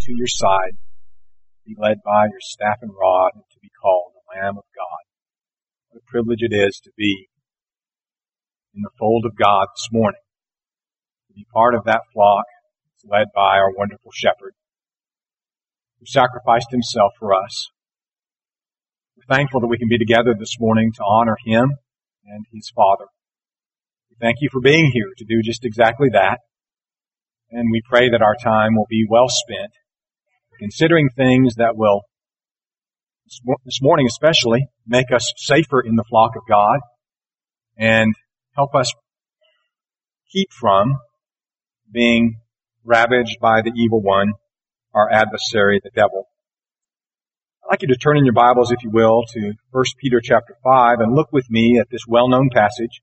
to your side, be led by your staff and rod, and to be called the Lamb of God. What a privilege it is to be in the fold of God this morning, to be part of that flock led by our wonderful shepherd who sacrificed himself for us. We're thankful that we can be together this morning to honor him and his Father. We thank you for being here to do just exactly that. And we pray that our time will be well spent considering things that will, this morning especially, make us safer in the flock of God and help us keep from being ravaged by the evil one, our adversary, the devil. I'd like you to turn in your Bibles, if you will, to 1 Peter chapter 5 and look with me at this well-known passage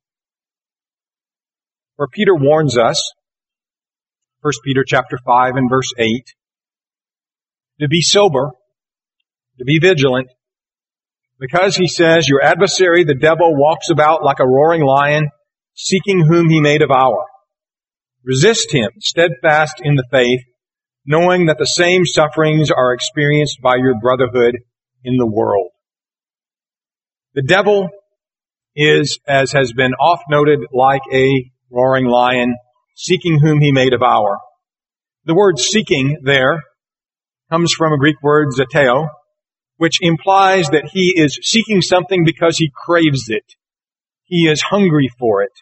where Peter warns us, 1 Peter chapter 5 and verse 8, to be sober, to be vigilant, because he says, your adversary, the devil, walks about like a roaring lion, seeking whom he may devour. Resist him, steadfast in the faith, knowing that the same sufferings are experienced by your brotherhood in the world. The devil is, as has been oft noted, like a roaring lion, seeking whom he may devour. The word seeking there comes from a Greek word zeteo, which implies that he is seeking something because he craves it. He is hungry for it.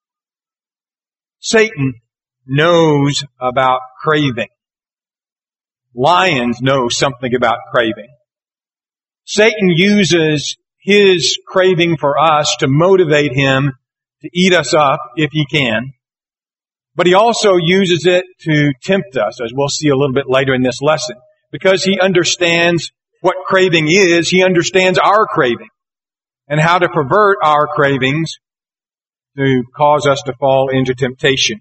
Satan knows about craving. Lions know something about craving. Satan uses his craving for us to motivate him to eat us up if he can. But he also uses it to tempt us, as we'll see a little bit later in this lesson. Because he understands what craving is, he understands our craving and how to pervert our cravings to cause us to fall into temptation.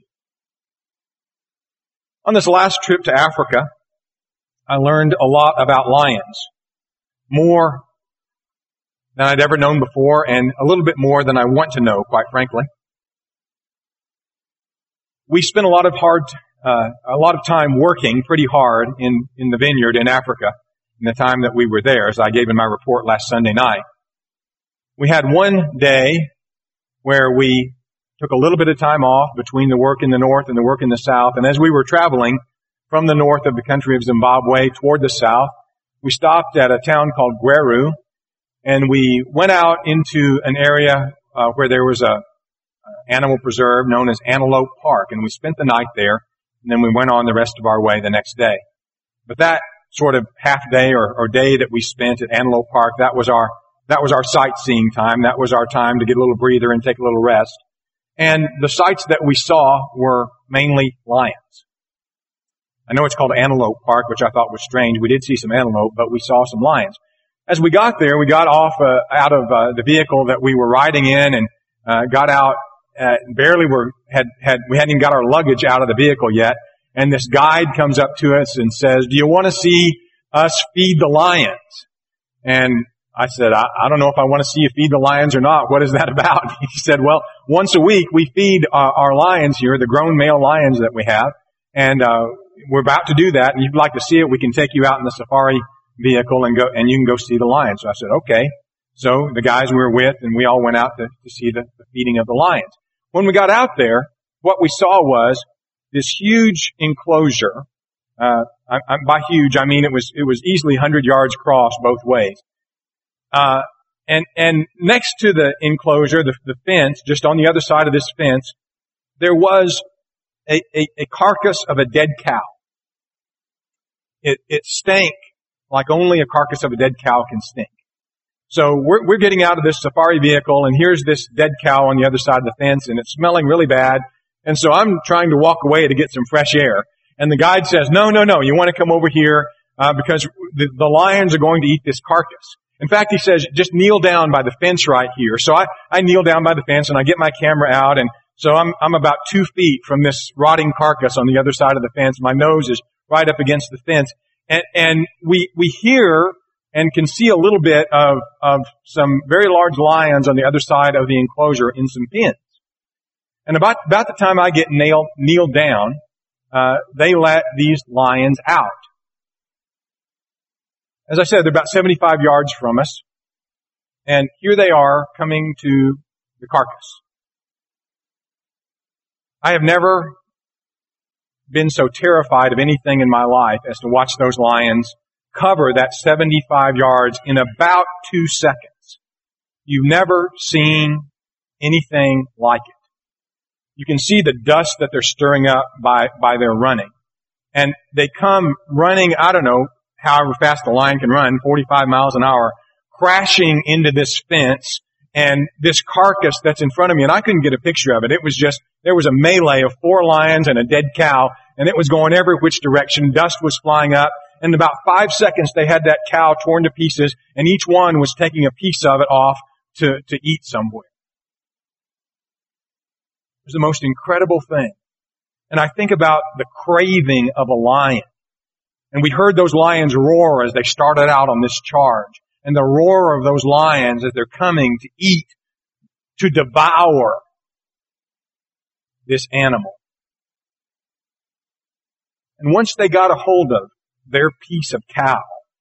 On this last trip to Africa, I learned a lot about lions. More than I'd ever known before, and a little bit more than I want to know, quite frankly. We spent a lot of time working pretty hard in the vineyard in Africa in the time that we were there, as I gave in my report last Sunday night. We had one day where we took a little bit of time off between the work in the north and the work in the south, and as we were traveling from the north of the country of Zimbabwe toward the south, we stopped at a town called Gweru, and we went out into an area where there was a animal preserve known as Antelope Park, and we spent the night there, and then we went on the rest of our way the next day. But that sort of half day or day that we spent at Antelope Park, that was our sightseeing time. That was our time to get a little breather and take a little rest. And the sights that we saw were mainly lions. I know it's called Antelope Park, which I thought was strange. We did see some antelope, but we saw some lions. As we got there, we got off out of the vehicle that we were riding in and got out. We hadn't even got our luggage out of the vehicle yet. And this guide comes up to us and says, do you want to see us feed the lions? And I said, I don't know if I want to see you feed the lions or not. What is that about? He said, well, once a week we feed our lions here, the grown male lions that we have. And we're about to do that. And if you'd like to see it, we can take you out in the safari vehicle and you can go see the lions. So I said, okay. So the guys we were with and we all went out to see the feeding of the lions. When we got out there, what we saw was this huge enclosure. By huge, I mean it was easily 100 yards across both ways. And next to the enclosure, the fence, just on the other side of this fence, there was a carcass of a dead cow. It stank like only a carcass of a dead cow can stink. So we're getting out of this safari vehicle, and here's this dead cow on the other side of the fence, and it's smelling really bad. And so I'm trying to walk away to get some fresh air. And the guide says, no, you want to come over here because the lions are going to eat this carcass. In fact, he says, just kneel down by the fence right here. So I kneel down by the fence, and I get my camera out, and so I'm about 2 feet from this rotting carcass on the other side of the fence. My nose is right up against the fence. And we hear and can see a little bit of some very large lions on the other side of the enclosure in some pens. And about the time I get kneeled down, they let these lions out. As I said, they're about 75 yards from us. And here they are coming to the carcass. I have never been so terrified of anything in my life as to watch those lions cover that 75 yards in about 2 seconds. You've never seen anything like it. You can see the dust that they're stirring up by their running. And they come running, I don't know, however fast the lion can run, 45 miles an hour, crashing into this fence and this carcass that's in front of me. And I couldn't get a picture of it. It was just, there was a melee of 4 lions and a dead cow, and it was going every which direction. Dust was flying up. And in about 5 seconds, they had that cow torn to pieces, and each one was taking a piece of it off to eat somewhere. It was the most incredible thing. And I think about the craving of a lion. And we heard those lions roar as they started out on this charge. And the roar of those lions as they're coming to eat, to devour this animal. And once they got a hold of their piece of cow,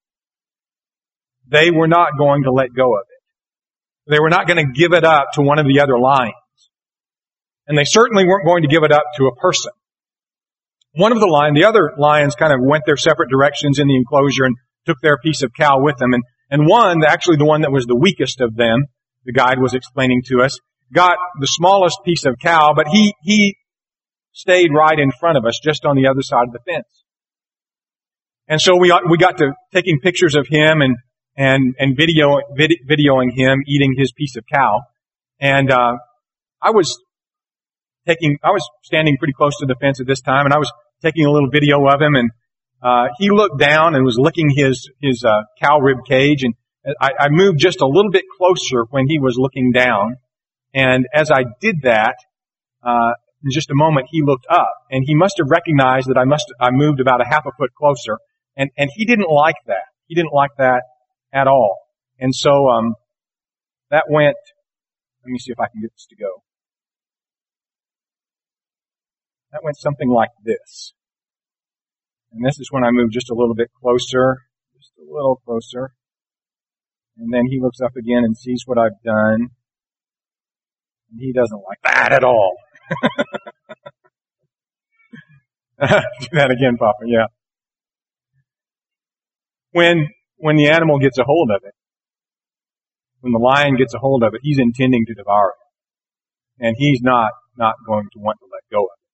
they were not going to let go of it. They were not going to give it up to one of the other lions. And they certainly weren't going to give it up to a person. The other lions kind of went their separate directions in the enclosure and took their piece of cow with them. And one, actually the one that was the weakest of them, the guide was explaining to us, got the smallest piece of cow, but he stayed right in front of us, just on the other side of the fence. And so we got to taking pictures of him and videoing him eating his piece of cow. And I was standing pretty close to the fence at this time, and I was taking a little video of him, and he looked down and was licking his cow rib cage, and I moved just a little bit closer when he was looking down. And as I did that, in just a moment, he looked up, and he must have recognized that I moved about a half a foot closer, and he didn't like that. He didn't like that at all. And so, that went, let me see if I can get this to go. That went something like this. And this is when I moved just a little bit closer, just a little closer. And then he looks up again and sees what I've done. And he doesn't like that at all. Do that again, Papa, yeah. When the animal gets a hold of it, when the lion gets a hold of it, he's intending to devour it. And he's not going to want to let go of it.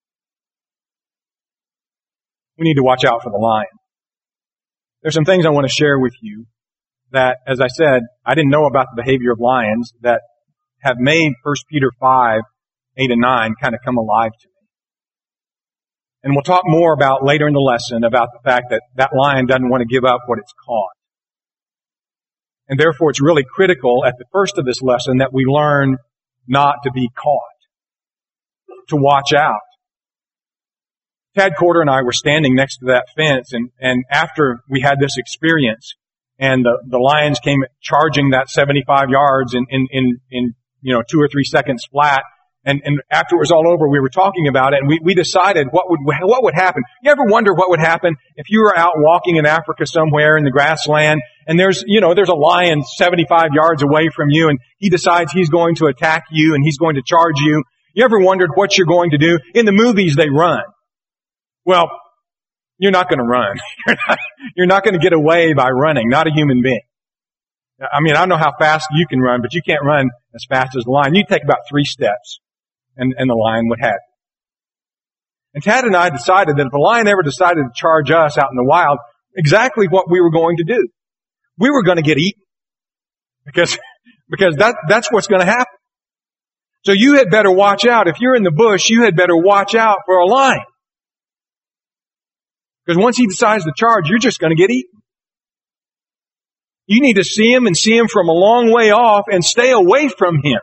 We need to watch out for the lion. There's some things I want to share with you that, as I said, I didn't know about the behavior of lions that have made 1 Peter 5, 8 and 9 kind of come alive to me. And we'll talk more about later in the lesson about the fact that that lion doesn't want to give up what it's caught. And therefore it's really critical at the first of this lesson that we learn not to be caught, to watch out. Tad Corder and I were standing next to that fence, and after we had this experience, and the lions came charging that 75 yards in 2 or 3 seconds flat, and after it was all over, we were talking about it, and we decided what would happen. You ever wonder what would happen if you were out walking in Africa somewhere in the grassland, and there's a lion 75 yards away from you, and he decides he's going to attack you, and he's going to charge you. You ever wondered what you're going to do? In the movies, they run. Well, you're not going to run. You're not going to get away by running, not a human being. I mean, I don't know how fast you can run, but you can't run as fast as the lion. You take about 3 steps, and the lion would have you. And Tad and I decided that if the lion ever decided to charge us out in the wild, exactly what we were going to do. We were going to get eaten. Because that's what's going to happen. So you had better watch out. If you're in the bush, you had better watch out for a lion. Because once he decides to charge, you're just going to get eaten. You need to see him and see him from a long way off and stay away from him.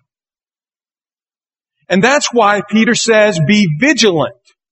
And that's why Peter says, be vigilant.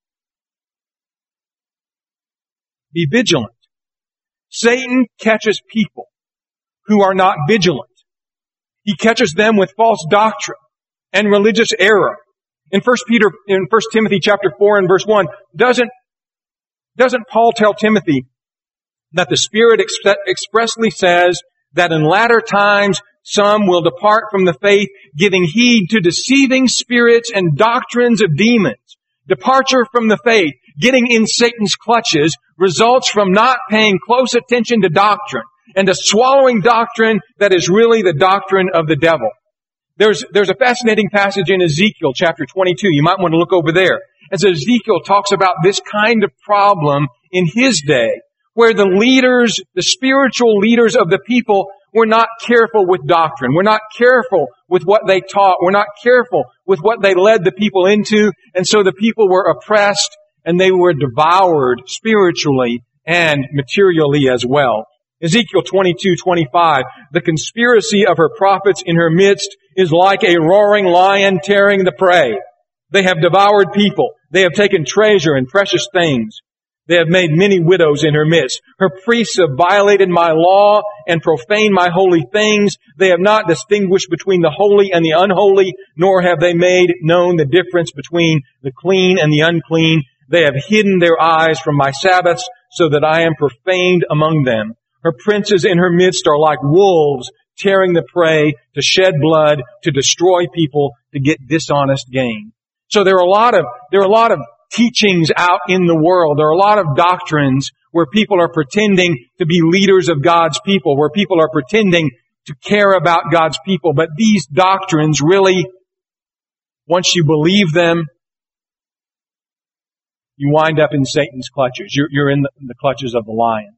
Be vigilant. Satan catches people who are not vigilant. He catches them with false doctrine and religious error. In 1 Timothy chapter 4 and verse 1, doesn't Paul tell Timothy that the Spirit expressly says that in latter times some will depart from the faith, giving heed to deceiving spirits and doctrines of demons. Departure from the faith, getting in Satan's clutches, results from not paying close attention to doctrine and to swallowing doctrine that is really the doctrine of the devil. There's a fascinating passage in Ezekiel chapter 22. You might want to look over there. As Ezekiel talks about this kind of problem in his day, where the leaders, the spiritual leaders of the people were not careful with doctrine. We're not careful with what they taught. We're not careful with what they led the people into. And so the people were oppressed and they were devoured spiritually and materially as well. Ezekiel 22:25, the conspiracy of her prophets in her midst is like a roaring lion tearing the prey. They have devoured people. They have taken treasure and precious things. They have made many widows in her midst. Her priests have violated my law and profaned my holy things. They have not distinguished between the holy and the unholy, nor have they made known the difference between the clean and the unclean. They have hidden their eyes from my Sabbaths, so that I am profaned among them. Her princes in her midst are like wolves, tearing the prey, to shed blood, to destroy people, to get dishonest gain. So there are a lot of teachings out in the world. There are a lot of doctrines where people are pretending to be leaders of God's people, where people are pretending to care about God's people. But these doctrines really, once you believe them, you wind up in Satan's clutches. You're in the clutches of the lion.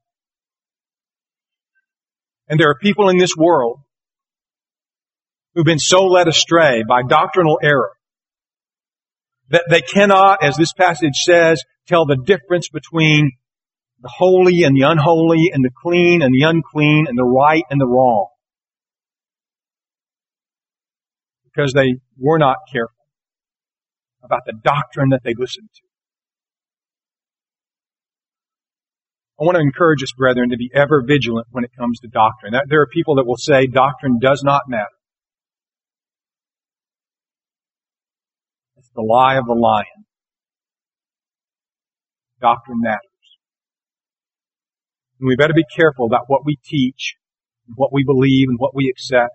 And there are people in this world who've been so led astray by doctrinal error that they cannot, as this passage says, tell the difference between the holy and the unholy, and the clean and the unclean, and the right and the wrong. Because they were not careful about the doctrine that they listened to. I want to encourage us, brethren, to be ever vigilant when it comes to doctrine. There are people that will say doctrine does not matter. It's the lie of the lion. Doctrine matters. And we better be careful about what we teach, and what we believe, and what we accept.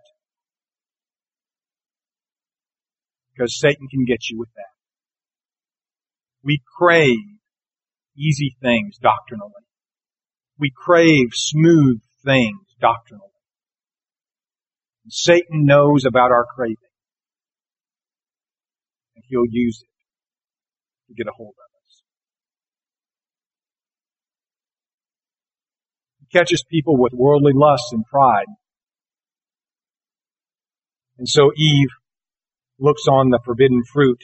Because Satan can get you with that. We crave easy things doctrinally. We crave smooth things doctrinally. And Satan knows about our craving. And he'll use it to get a hold of us. He catches people with worldly lusts and pride. And so Eve looks on the forbidden fruit.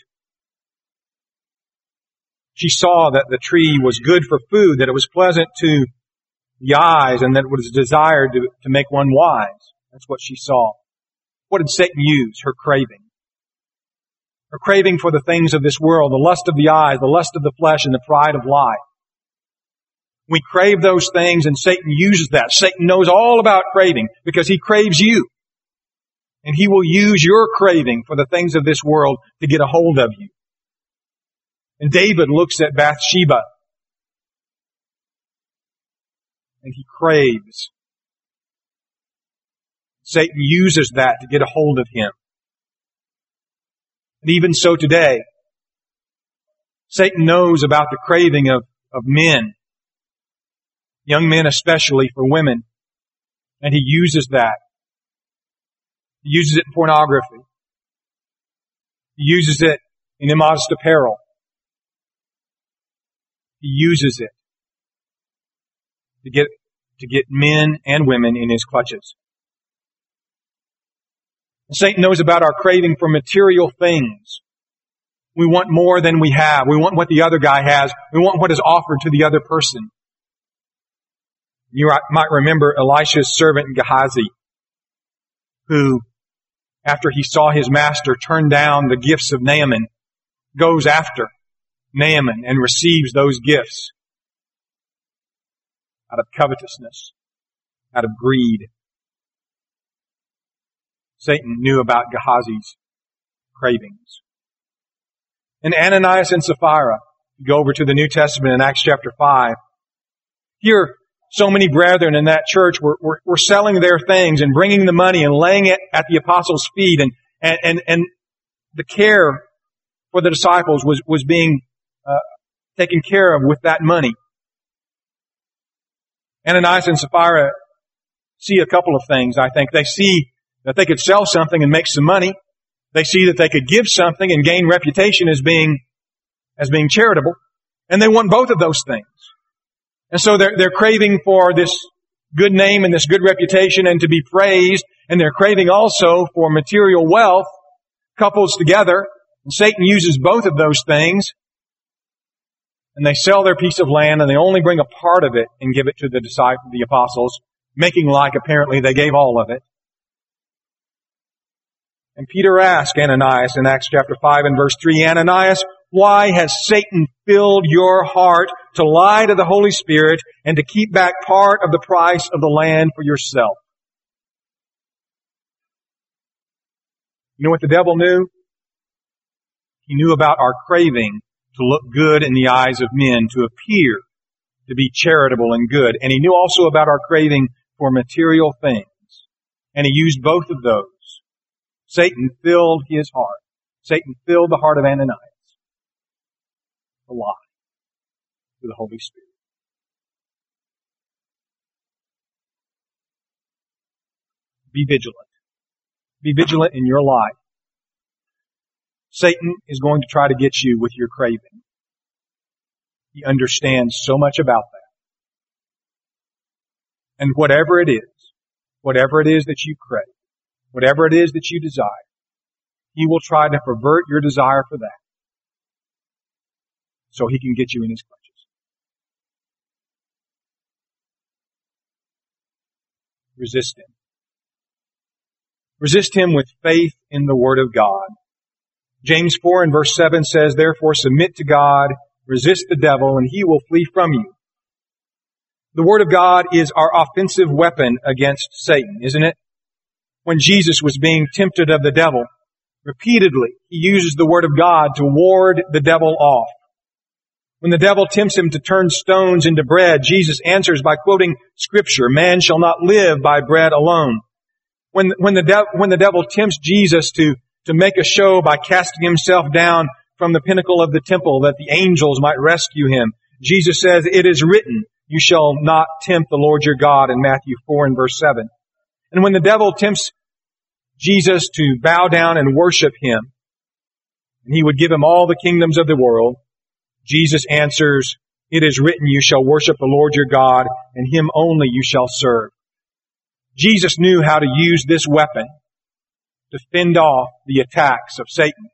She saw that the tree was good for food, that it was pleasant to the eyes, and that it was desired to make one wise. That's what she saw. What did Satan use? Her craving. Her craving for the things of this world, the lust of the eyes, the lust of the flesh, and the pride of life. We crave those things, and Satan uses that. Satan knows all about craving because he craves you. And he will use your craving for the things of this world to get a hold of you. And David looks at Bathsheba, and he craves. Satan uses that to get a hold of him. And even so today, Satan knows about the craving of men, young men especially, for women, and he uses that. He uses it in pornography. He uses it in immodest apparel. He uses it to get men and women in his clutches. And Satan knows about our craving for material things. We want more than we have. We want what the other guy has. We want what is offered to the other person. You might remember Elisha's servant Gehazi, who, after he saw his master turn down the gifts of Naaman, goes after Naaman and receives those gifts out of covetousness, out of greed. Satan knew about Gehazi's cravings. And Ananias and Sapphira, go over to the New Testament in Acts chapter 5. Here, so many brethren in that church were selling their things and bringing the money and laying it at the apostles' feet, and the care for the disciples was being taken care of with that money. Ananias and Sapphira see a couple of things, I think. They see that they could sell something and make some money. They see that they could give something and gain reputation as being charitable. And they want both of those things. And so they're craving for this good name and this good reputation and to be praised. And they're craving also for material wealth coupled together. And Satan uses both of those things. And they sell their piece of land and they only bring a part of it and give it to the apostles, making like apparently they gave all of it. And Peter asked Ananias in Acts chapter 5 and verse 3, Ananias, why has Satan filled your heart to lie to the Holy Spirit and to keep back part of the price of the land for yourself? You know what the devil knew? He knew about our craving to look good in the eyes of men, to appear to be charitable and good. And he knew also about our craving for material things. And he used both of those. Satan filled his heart. Satan filled the heart of Ananias. A lie to the Holy Spirit. Be vigilant. Be vigilant in your life. Satan is going to try to get you with your craving. He understands so much about that. And whatever it is that you crave, whatever it is that you desire, he will try to pervert your desire for that so he can get you in his clutches. Resist him. Resist him with faith in the Word of God. James 4 and verse 7 says, therefore submit to God, resist the devil, and he will flee from you. The Word of God is our offensive weapon against Satan, isn't it? When Jesus was being tempted of the devil, repeatedly he uses the Word of God to ward the devil off. When the devil tempts him to turn stones into bread, Jesus answers by quoting Scripture, man shall not live by bread alone. When the devil tempts Jesus to make a show by casting himself down from the pinnacle of the temple that the angels might rescue him, Jesus says, it is written, you shall not tempt the Lord your God in Matthew 4 and verse 7. And when the devil tempts Jesus to bow down and worship him, and he would give him all the kingdoms of the world, Jesus answers, it is written, you shall worship the Lord your God, and him only you shall serve. Jesus knew how to use this weapon to fend off the attacks of Satan.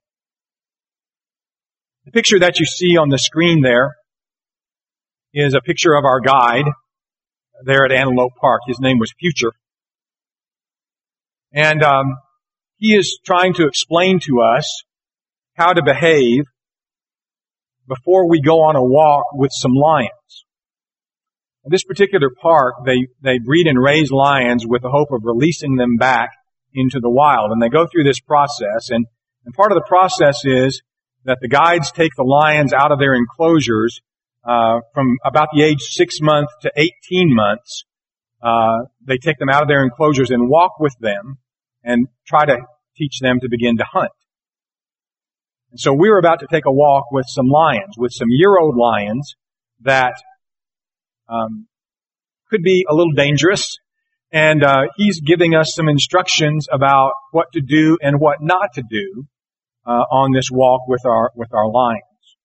The picture that you see on the screen there is a picture of our guide there at Antelope Park. His name was Future. And he is trying to explain to us how to behave before we go on a walk with some lions. In this particular park, they breed and raise lions with the hope of releasing them back into the wild. And they go through this process. And part of the process is that the guides take the lions out of their enclosures from about the age 6 months to 18 months. They take them out of their enclosures and walk with them and try to teach them to begin to hunt. And so we're about to take a walk with some lions, with some year-old lions that could be a little dangerous. And he's giving us some instructions about what to do and what not to do on this walk with our lions.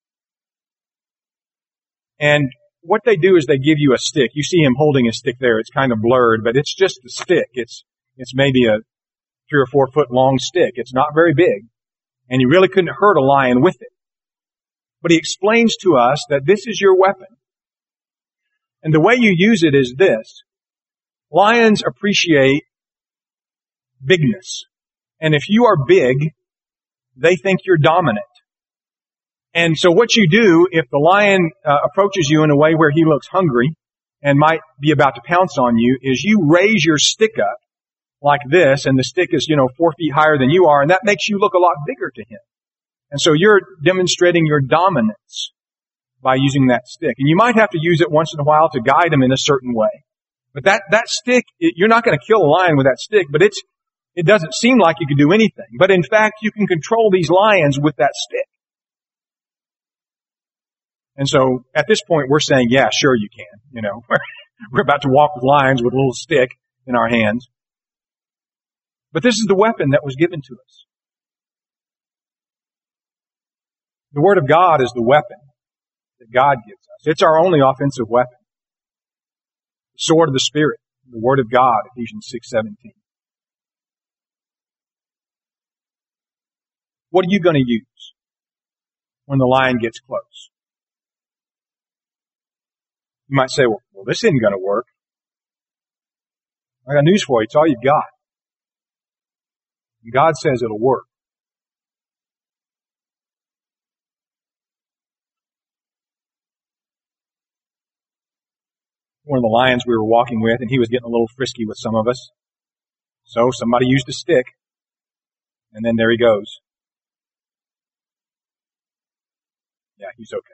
And what they do is they give you a stick. You see him holding a stick there. It's kind of blurred, but it's just a stick. It's maybe a 3 or 4 foot long stick. It's not very big. And you really couldn't hurt a lion with it. But he explains to us that this is your weapon. And the way you use it is this. Lions appreciate bigness. And if you are big, they think you're dominant. And so what you do, if the lion approaches you in a way where he looks hungry and might be about to pounce on you, is you raise your stick up like this, and the stick is, 4 feet higher than you are, and that makes you look a lot bigger to him. And so you're demonstrating your dominance. by using that stick. And you might have to use it once in a while to guide him in a certain way. But that stick, you're not going to kill a lion with that stick, but it doesn't seem like you can do anything. But in fact, you can control these lions with that stick. And so at this point, we're saying, yeah, sure you can. You know, we're about to walk with lions with a little stick in our hands. But this is the weapon that was given to us. The Word of God is the weapon that God gives us. It's our only offensive weapon. The sword of the Spirit, the Word of God, Ephesians 6:17. What are you going to use when the lion gets close? You might say, well, this isn't going to work. I got news for you. It's all you've got. And God says it'll work. One of the lions we were walking with, and he was getting a little frisky with some of us. So somebody used a stick, and then there he goes. Yeah, he's okay.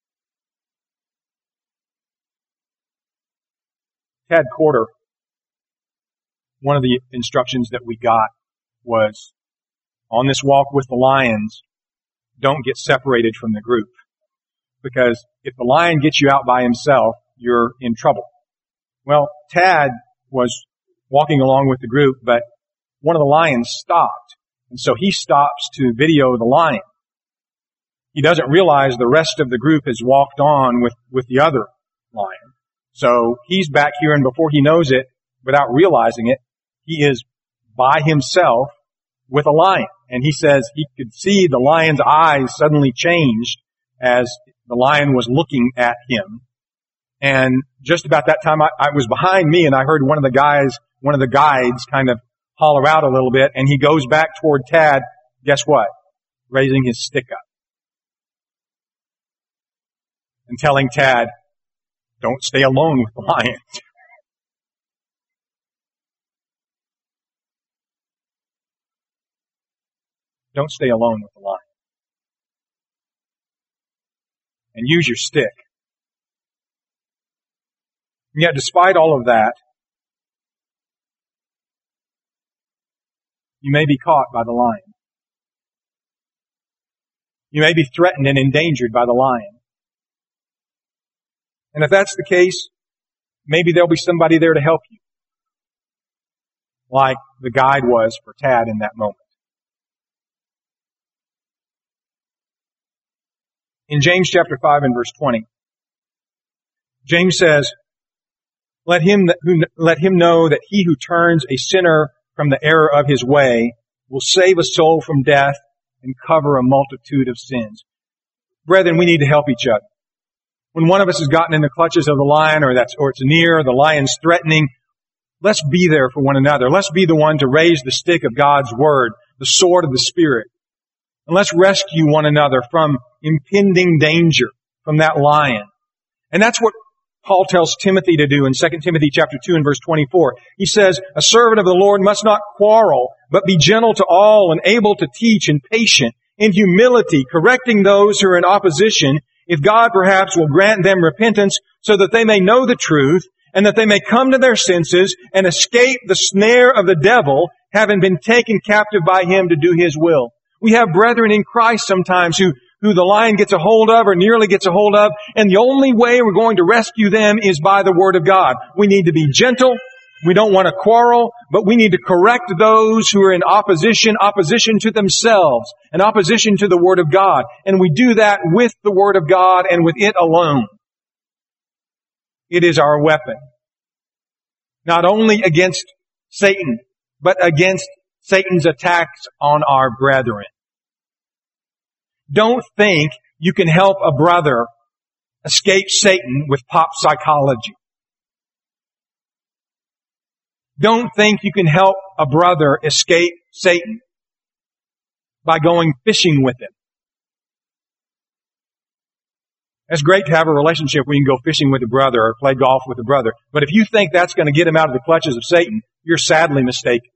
Tad Quarter, one of the instructions that we got was, on this walk with the lions, don't get separated from the group. Because if the lion gets you out by himself, you're in trouble. Well, Tad was walking along with the group, but one of the lions stopped. And so he stops to video the lion. He doesn't realize the rest of the group has walked on with the other lion. So he's back here, and before he knows it, without realizing it, he is by himself with a lion. And he says he could see the lion's eyes suddenly changed as the lion was looking at him. And just about that time, I was behind me, and I heard one of the guides kind of holler out a little bit, and he goes back toward Tad. Guess what? Raising his stick up. And telling Tad, don't stay alone with the lion. Don't stay alone with the lion. And use your stick. And yet, despite all of that, you may be caught by the lion. You may be threatened and endangered by the lion. And if that's the case, maybe there'll be somebody there to help you. Like the guide was for Tad in that moment. In James chapter 5 and verse 20, James says, let him know that he who turns a sinner from the error of his way will save a soul from death and cover a multitude of sins. Brethren, we need to help each other. When one of us has gotten in the clutches of the lion, or it's near, the lion's threatening, let's be there for one another. Let's be the one to raise the stick of God's Word, the sword of the Spirit. And let's rescue one another from impending danger from that lion. And that's what Paul tells Timothy to do in 2 Timothy chapter 2 and verse 24. He says, a servant of the Lord must not quarrel, but be gentle to all and able to teach and patient, in humility, correcting those who are in opposition, if God perhaps will grant them repentance so that they may know the truth and that they may come to their senses and escape the snare of the devil, having been taken captive by him to do his will. We have brethren in Christ sometimes who the lion gets a hold of or nearly gets a hold of, and the only way we're going to rescue them is by the Word of God. We need to be gentle. We don't want to quarrel, but we need to correct those who are in opposition to themselves, and opposition to the Word of God. And we do that with the Word of God and with it alone. It is our weapon. Not only against Satan, but against Satan's attacks on our brethren. Don't think you can help a brother escape Satan with pop psychology. Don't think you can help a brother escape Satan by going fishing with him. It's great to have a relationship where you can go fishing with a brother or play golf with a brother. But if you think that's going to get him out of the clutches of Satan, you're sadly mistaken.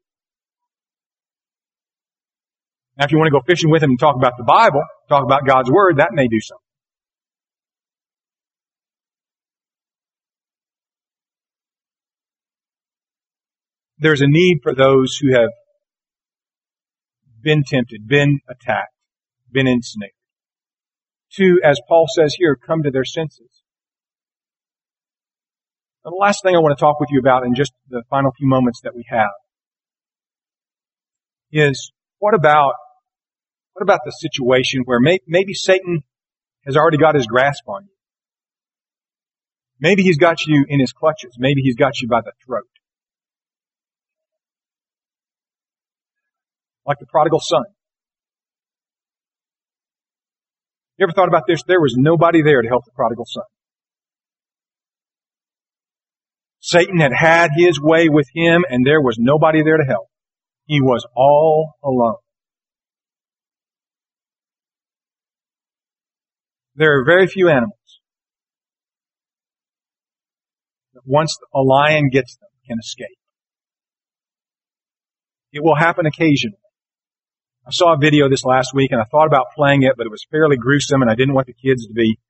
Now, if you want to go fishing with him and talk about the Bible, talk about God's Word, that may do something. there's a need for those who have been tempted, been attacked, been ensnared, to, as Paul says here, come to their senses. And the last thing I want to talk with you about in just the final few moments that we have is what about the situation where maybe Satan has already got his grasp on you? Maybe he's got you in his clutches. Maybe he's got you by the throat. Like the prodigal son. You ever thought about this? There was nobody there to help the prodigal son. Satan had had his way with him, and there was nobody there to help. He was all alone. There are very few animals that once a lion gets them can escape. It will happen occasionally. I saw a video this last week and I thought about playing it, but it was fairly gruesome and I didn't want the kids to be,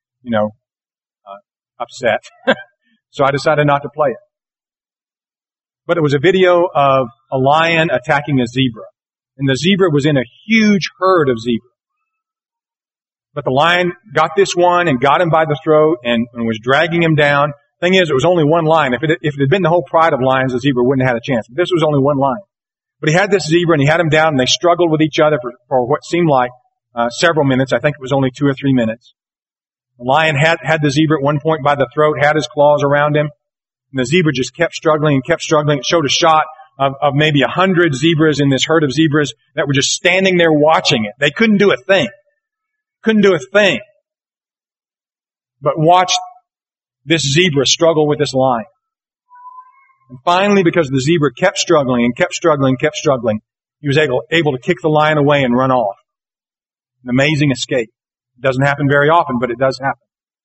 upset. So I decided not to play it. But it was a video of a lion attacking a zebra. And the zebra was in a huge herd of zebras. But the lion got this one and got him by the throat and was dragging him down. Thing is, it was only one lion. If it had been the whole pride of lions, the zebra wouldn't have had a chance. But this was only one lion. But he had this zebra and he had him down and they struggled with each other for what seemed like several minutes. I think it was only 2 or 3 minutes. The lion had the zebra at one point by the throat, had his claws around him. And the zebra just kept struggling and kept struggling. It showed a shot of maybe 100 zebras in this herd of zebras that were just standing there watching it. They couldn't do a thing. Couldn't do a thing. But watched this zebra struggle with this lion. And finally, because the zebra kept struggling and kept struggling and kept struggling, he was able to kick the lion away and run off. An amazing escape. It doesn't happen very often, but it does happen.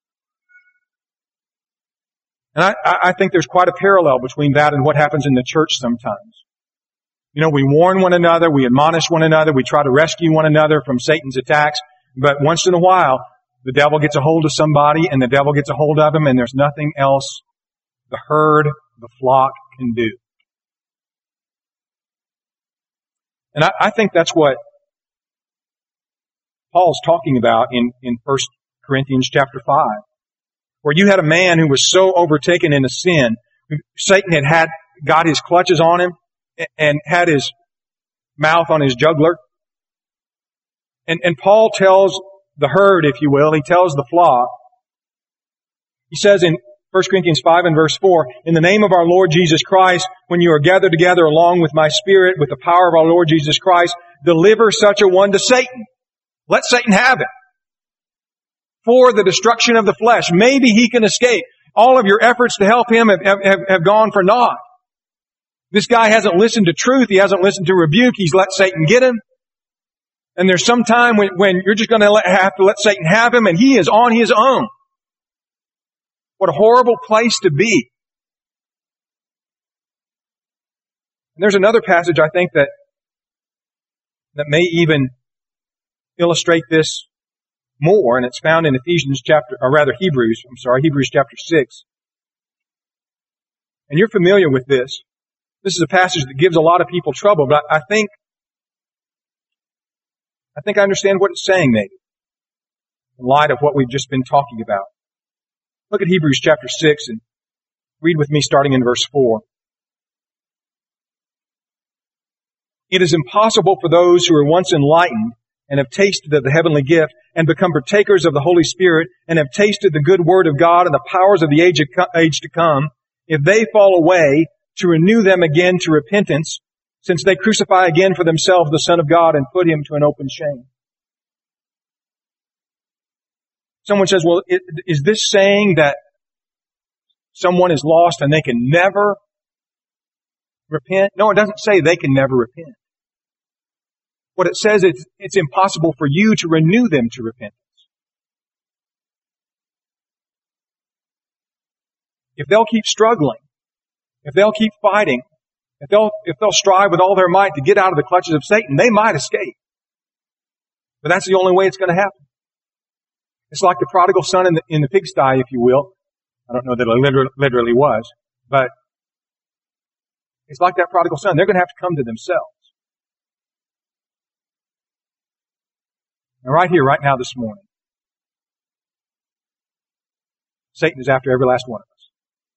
And I think there's quite a parallel between that and what happens in the church sometimes. We warn one another, we admonish one another, we try to rescue one another from Satan's attacks, but once in a while, the devil gets a hold of somebody and the devil gets a hold of him and there's nothing else the herd, the flock can do. And I think that's what Paul's talking about in 1 Corinthians chapter 5. Where you had a man who was so overtaken in a sin, Satan had got his clutches on him and had his mouth on his jugular. And Paul tells the herd, if you will, he tells the flock, he says in 1 Corinthians 5 and verse 4, in the name of our Lord Jesus Christ, when you are gathered together along with my spirit, with the power of our Lord Jesus Christ, deliver such a one to Satan. Let Satan have it. For the destruction of the flesh. Maybe he can escape. All of your efforts to help him have gone for naught. This guy hasn't listened to truth. He hasn't listened to rebuke. He's let Satan get him. And there's some time when you're just going to have to let Satan have him and he is on his own. What a horrible place to be. And there's another passage I think that may even illustrate this more, and it's found in Hebrews chapter 6. And you're familiar with this. This is a passage that gives a lot of people trouble, but I think I understand what it's saying maybe, in light of what we've just been talking about. Look at Hebrews chapter 6 and read with me starting in verse 4. It is impossible for those who were once enlightened and have tasted of the heavenly gift and become partakers of the Holy Spirit and have tasted the good word of God and the powers of the age to come, if they fall away, to renew them again to repentance, since they crucify again for themselves the Son of God and put him to an open shame. Someone says, well, is this saying that someone is lost and they can never repent? No, it doesn't say they can never repent. What it says is it's impossible for you to renew them to repentance. If they'll keep struggling, if they'll keep fighting, if they'll strive with all their might to get out of the clutches of Satan, they might escape. But that's the only way it's going to happen. It's like the prodigal son in the pigsty, if you will. I don't know that it literally was, but It's like that prodigal son. They're going to have to come to themselves. And right here, right now, this morning, Satan is after every last one of us.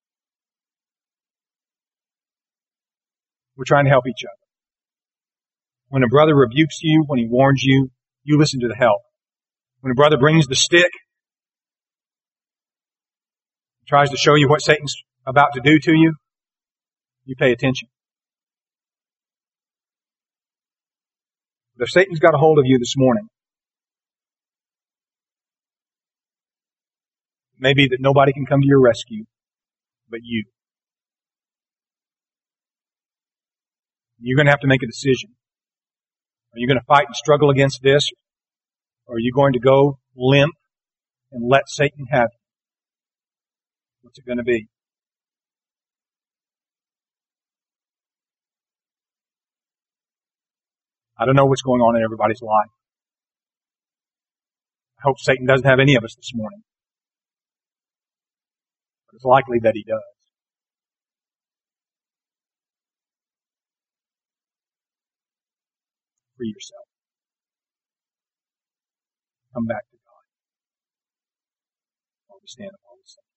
We're trying to help each other. When a brother rebukes you, when he warns you, you listen to the help. When a brother brings the stick, tries to show you what Satan's about to do to you, you pay attention. But if Satan's got a hold of you this morning, it may be that nobody can come to your rescue but you. You're going to have to make a decision. Are you going to fight and struggle against this? Or are you going to go limp and let Satan have you? What's it going to be? I don't know what's going on in everybody's life. I hope Satan doesn't have any of us this morning. But it's likely that he does. Free yourself. Come back to God. While we stand upon the same.